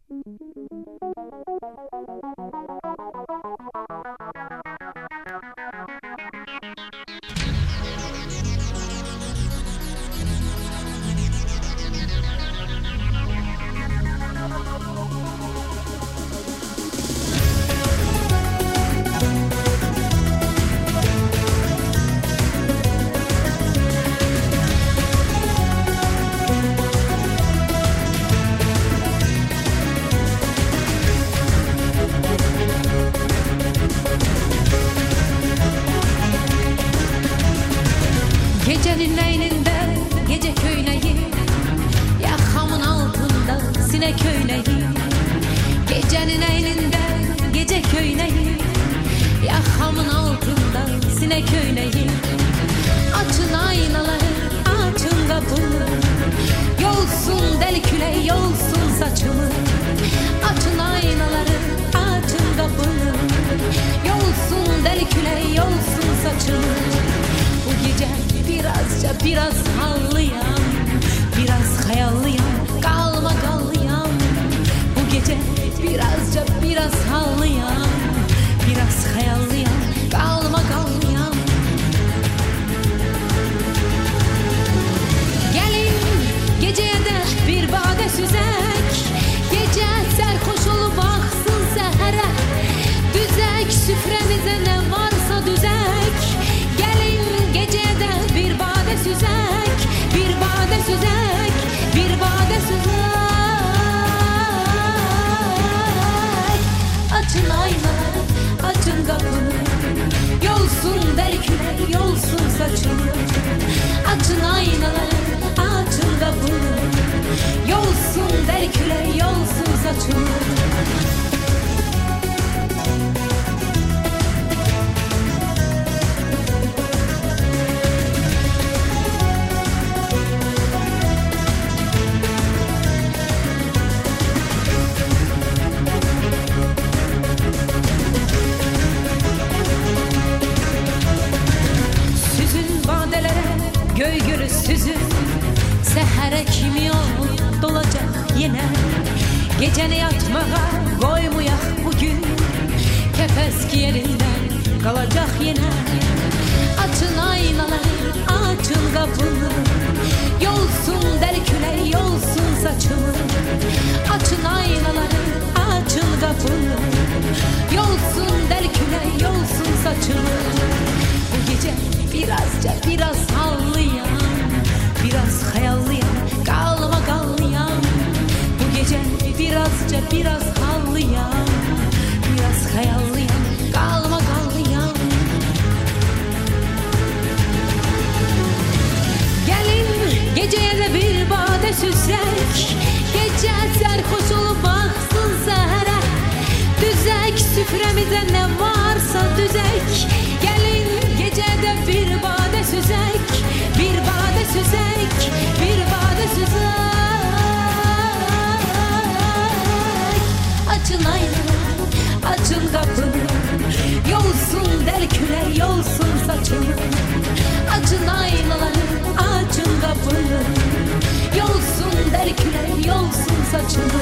Gecenin leylinde gece köyneyi, yakamın altında sinek köyneyi. Gecenin leylinde gece köyneyi, yakamın altında sinek köyneyi. Açın aynaları, açın kapını, yolsun deli küley, yolsun saçımı. Açın aynaları, açın kapını, yolsun deli küley, yolsun saçımı. Bu gece biraz hallıyam, biraz hayallıyam, kalma kallıyam. Bu gece biraz hallıyam, biraz hayallıyam, kalma kallıyam. Gelin geceye de bir bade süzek, gece serhoş olup aksın sehere. Düzek süfremize ne varsa düzek. Gelin geceye de bir bade süzek, bir bade süzek, bir bade süzek. Açın aynaları, açın kapını, yolsun deli küley, yolsun saçımı. Açın aynaları, açın kapını, yolsun deli küley, yolsun saçımı. Göy gülü süzün, sehere kimyon dolacak yine. Geceni yatmağa koymayak bugün, kefeski yerinden kalacak yine. Açın aynaları, açın kapını, yolsun deli küley, yolsun saçımı. Açın aynaları, açın kapını, yolsun deli küley, yolsun saçımı. Bu gece biraz hallıyam, biraz hayallıyam, kalma kallıyam. Bu gece biraz hallıyam, biraz hayallıyam, kalma kallıyam. Gelin geceye de bir bade süzek, gece serhoş olup baksın sehere. Düzek süfremize ne varsa düzek. Gelin gecede bir bade süzek, bir bade süzek, bir bade süzek. Açın aynaları, açın kapını, yolsun deli küley, yolsun saçımı. Açın aynaları, açın kapını, yolsun deli küley, yolsun saçımı.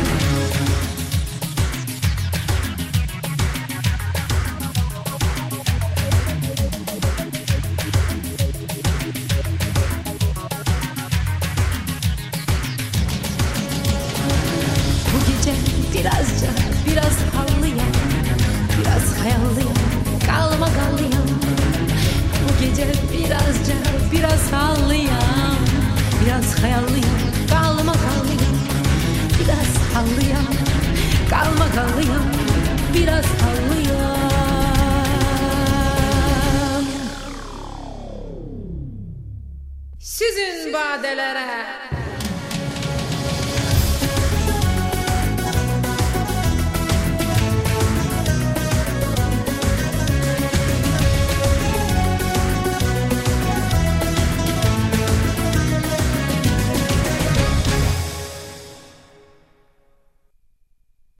Biraz hallıyam, biraz hayallıyam, kalma kallıyam. Bu gece biraz hallıyam, biraz hayallıyam, kalma kallıyam. Biraz hallıyam, kalma kallıyam, biraz hallıyam. Süzün badelere.